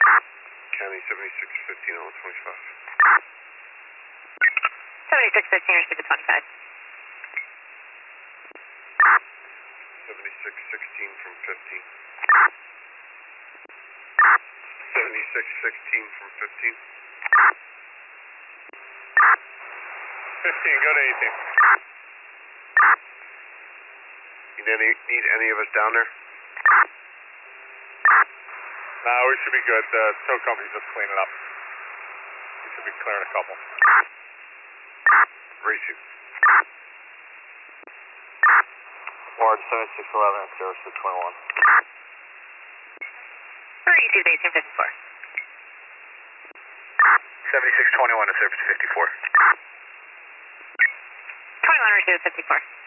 County 7615 on 25. 7615, receive the 25. 7616 from 15. 7616 from 15. 15, go to 18. Need any of us down there? No, we should be good. The tow company's just cleaning up. We should be clearing a couple. Racing. Ward 7611 at 0621. Receive 1854. 7621 at service 54. 21, receive 54.